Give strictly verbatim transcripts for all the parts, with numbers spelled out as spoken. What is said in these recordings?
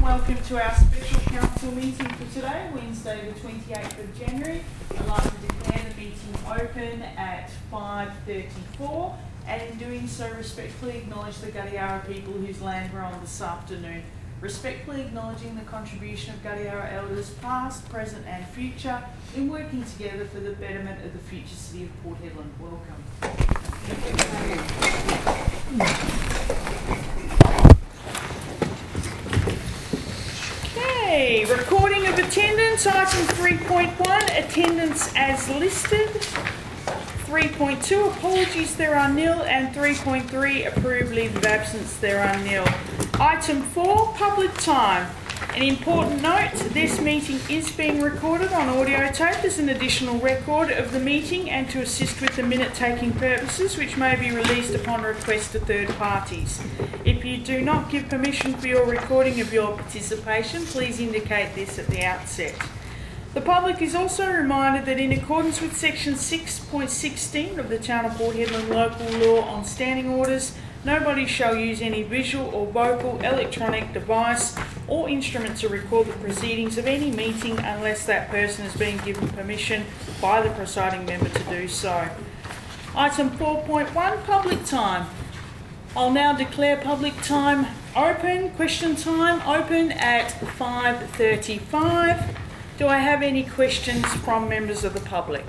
welcome to our special council meeting for today, Wednesday the twenty-eighth of January. I'd like to declare the meeting open at five thirty-four and in doing so respectfully acknowledge the Gadiara people whose land we're on this afternoon. Respectfully acknowledging the contribution of Gadiara elders past, present and future in working together for the betterment of the future city of Port Hedland. Welcome. Okay, recording of attendance, item three point one, attendance as listed. three point two, apologies, there are nil, and three point three, approved leave of absence, there are nil. Item four, public time. An important note, this meeting is being recorded on audio tape as an additional record of the meeting and to assist with the minute-taking purposes which may be released upon request to third parties. If you do not give permission for your recording of your participation, please indicate this at the outset. The public is also reminded that in accordance with section six point sixteen of the Town of Port Hedland Local Law on Standing Orders, nobody shall use any visual or vocal electronic device or instrument to record the proceedings of any meeting unless that person has been given permission by the presiding member to do so. Item four point one, public time. I'll now declare public time open, question time open at five thirty-five. Do I have any questions from members of the public?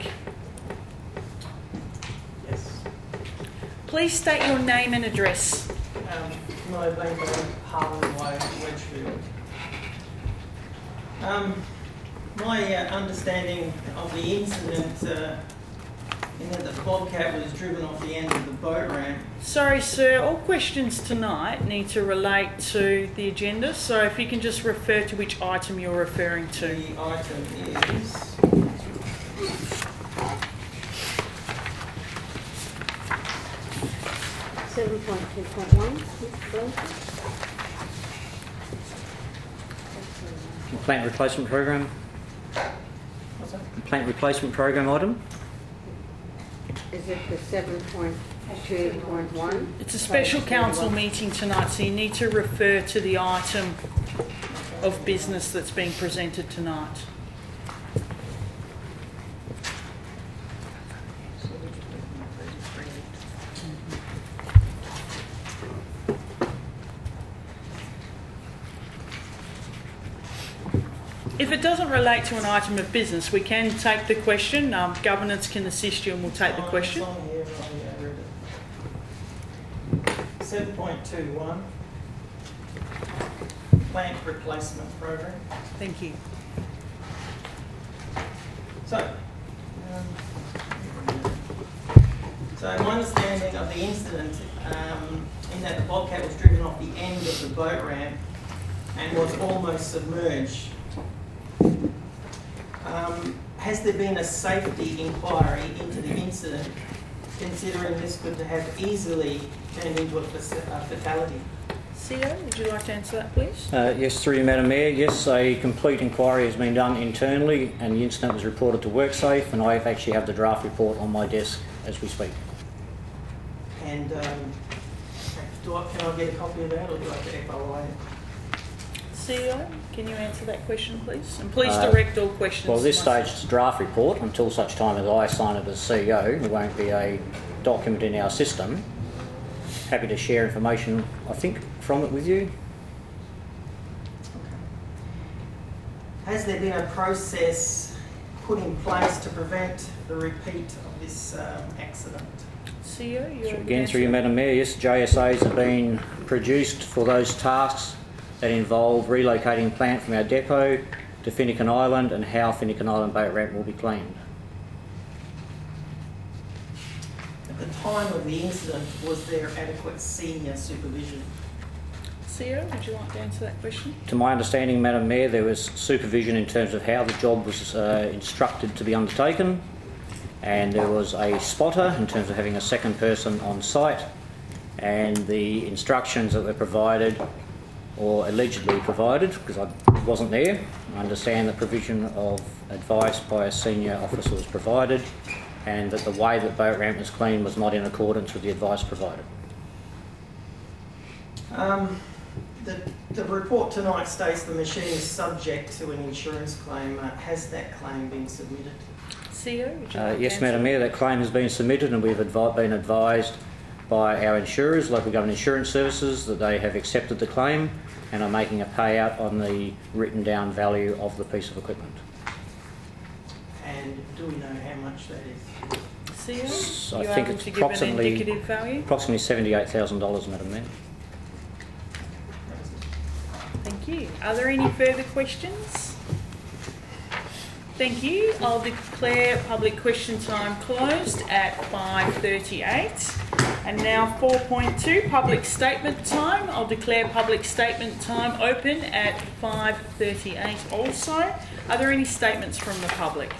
Yes. Please state your name and address. Um, my name is Harlan Way, Wedgfield. Um, my uh, understanding of the incident uh, in that the bobcat was driven off the end of the boat ramp. Sorry, sir, all questions tonight need to relate to the agenda, so if you can just refer to which item you're referring to. The item is seven point two point one. Plant replacement program. what's that? Plant replacement program item. Is it the seven point two point one? It's a special council meeting tonight, so you need to refer to the item of business that's being presented tonight. If it doesn't relate to an item of business, we can take the question. Um, governance can assist you and we'll take the question. It's on here, right, yeah, I read it. seven point two one. Plant replacement program. Thank you. So, um, so my understanding of the incident, um, in that the bobcat was driven off the end of the boat ramp and was almost submerged. Um, has there been a safety inquiry into the incident, considering this could have easily turned into a fatality? C O, would you like to answer that, please? Uh, yes, through you, Madam Mayor. Yes, a complete inquiry has been done internally and the incident was reported to WorkSafe, and I actually have the draft report on my desk as we speak. And um, do I, can I get a copy of that, or do I have to F O I? C O, can you answer that question, please? And please Uh, direct all questions. Well, at this to stage myself. it's a draft report. Until such time as I sign it as C E O, it won't be a document in our system. Happy to share information, I think, from it with you. Has there been a process put in place to prevent the repeat of this um, accident? C O, you So again, through you, Madam Mayor, yes, J S As have been produced for those tasks that involve relocating plant from our depot to Finucane Island and how Finucane Island boat ramp will be cleaned. At the time of the incident, was there adequate senior supervision? C O, would you like to answer that question? To my understanding, Madam Mayor, there was supervision in terms of how the job was uh, instructed to be undertaken, and there was a spotter in terms of having a second person on site, and the instructions that were provided or allegedly provided, because I wasn't there. I understand the provision of advice by a senior officer was provided, and that the way that boat ramp was cleaned was not in accordance with the advice provided. Um, the, the report tonight states the machine is subject to an insurance claim. Uh, has that claim been submitted? C O, would you Uh, like to yes, answer? Madam Mayor, that claim has been submitted and we've advi- been advised by our insurers, Local Government Insurance Services, that they have accepted the claim and are making a payout on the written down value of the piece of equipment. And do we know how much that is? C O, So I you think able it's to give an approximately- indicative value? Approximately seventy-eight thousand dollars, Madam Mayor. That was it. Thank you. Are there any further questions? Thank you. I'll declare public question time closed at five thirty-eight. And now four point two, public statement time. I'll declare public statement time open at five thirty-eight also. Are there any statements from the public?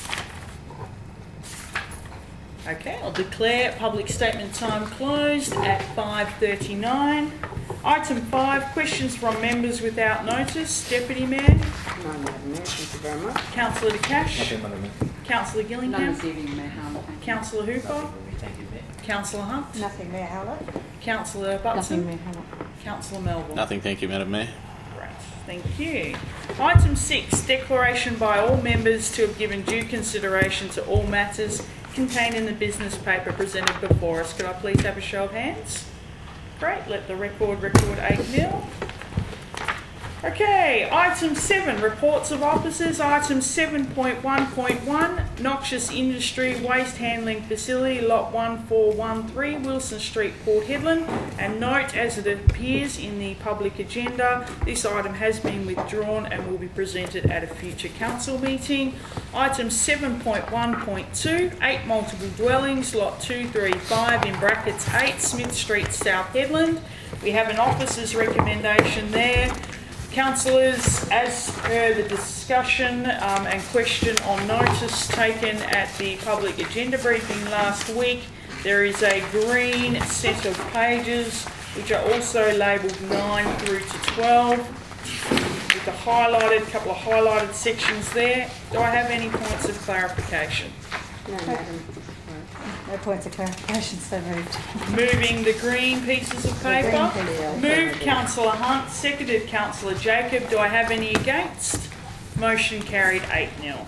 Okay, I'll declare public statement time closed at five thirty-nine. Item five, questions from members without notice. Deputy Mayor, No, Madam Mayor, thank you very much. Councillor De Cash, Nothing, Madam Mayor. Councillor None Gillingham, this evening, Mayor Howell. thank you. Councillor Hooper, Thank you, Mayor. Councillor Hunt, Nothing, Mayor Howlett. Councillor Nothing, Butson, Mayor Howell. Councillor Melville. Nothing, thank you, Madam Mayor. Great, thank you. Item six, declaration by all members to have given due consideration to all matters contained in the business paper presented before us. Could I please have a show of hands? Great, let the record record eight nil. Okay, item seven, reports of officers. Item seven point one point one, Noxious Industry Waste Handling Facility, Lot one four one three, Wilson Street, Port Hedland. And note, as it appears in the public agenda, this item has been withdrawn and will be presented at a future council meeting. Item seven point one point two, eight multiple dwellings, Lot two three five, in brackets eight, Smith Street, South Hedland. We have an officer's recommendation there. Councillors, as per the discussion um, and question on notice taken at the public agenda briefing last week, there is a green set of pages which are also labelled nine through to twelve with the highlighted, couple of highlighted sections there. Do I have any points of clarification? No, Madam. No points of clarification, so moved. Moving the green pieces of paper. green pieces. Moved Councillor Hunt, seconded Councillor Jacob. Do I have any against? Motion carried eight nil.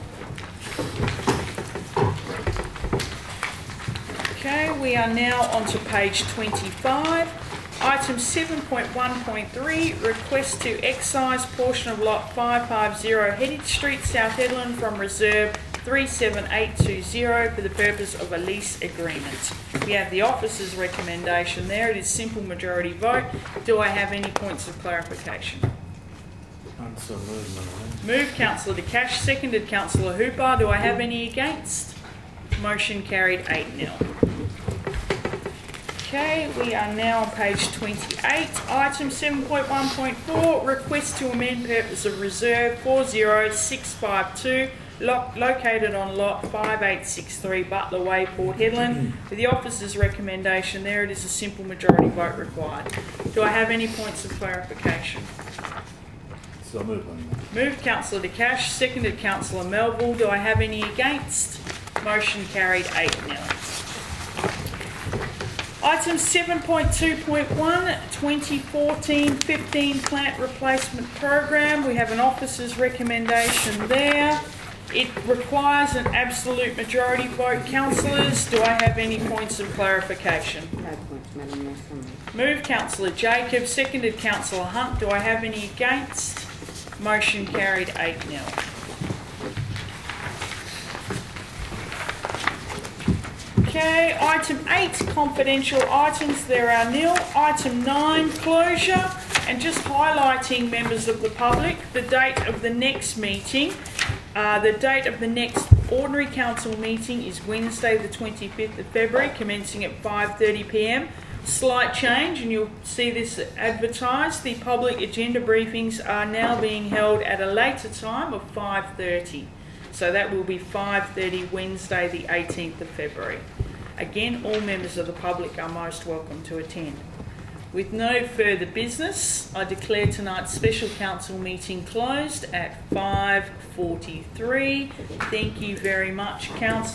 Okay, we are now on to page twenty-five. Item seven point one point three, request to excise portion of lot five five zero Headage Street, South Hedland from Reserve three seven eight two zero for the purpose of a lease agreement. We have the officer's recommendation there. It is simple majority vote. Do I have any points of clarification? So moved, Madam Moved Councillor De Cash, seconded Councillor Hooper. Do I have any against? Motion carried eight nil. Okay, we are now on page twenty-eight. Item seven point one point four, request to amend purpose of Reserve four zero six five two, lo- located on lot five eight six three Butler Way, Port Hedland. With the officer's recommendation there, it is a simple majority vote required. Do I have any points of clarification? So moved, Madam Mayor. Moved Councillor De Cash, seconded Councillor Melville. Do I have any against? Motion carried eight nil. Item seven point two point one, twenty fourteen fifteen plant replacement program. We have an officer's recommendation there. It requires an absolute majority vote. Councillors, do I have any points of clarification? No points, Madam Mayor. So moved. Moved Councillor Jacob, seconded Councillor Hunt. Do I have any against? Motion carried eight nil. Okay, item eight, confidential items, there are nil. Item nine, closure, and just highlighting members of the public, the date of the next meeting. Uh, the date of the next ordinary council meeting is Wednesday the twenty-fifth of February, commencing at five thirty p m. Slight change, and you'll see this advertised. The public agenda briefings are now being held at a later time of five thirty. So that will be five thirty Wednesday the eighteenth of February. Again, all members of the public are most welcome to attend. With no further business, I declare tonight's special council meeting closed at five forty-three. Thank you very much, council.